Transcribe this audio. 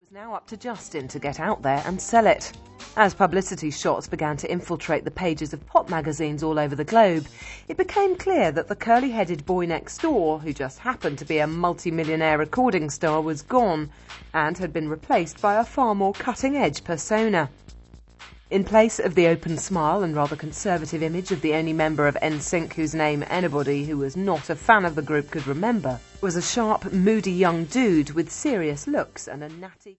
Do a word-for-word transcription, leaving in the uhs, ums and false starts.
It was now up to Justin to get out there and sell it. As publicity shots began to infiltrate the pages of pop magazines all over the globe, it became clear that the curly-headed boy next door, who just happened to be a multi-millionaire recording star, was gone and had been replaced by a far more cutting-edge persona. In place of the open smile and rather conservative image of the only member of N Sync whose name anybody who was not a fan of the group could remember, was a sharp, moody young dude with serious looks and a natty...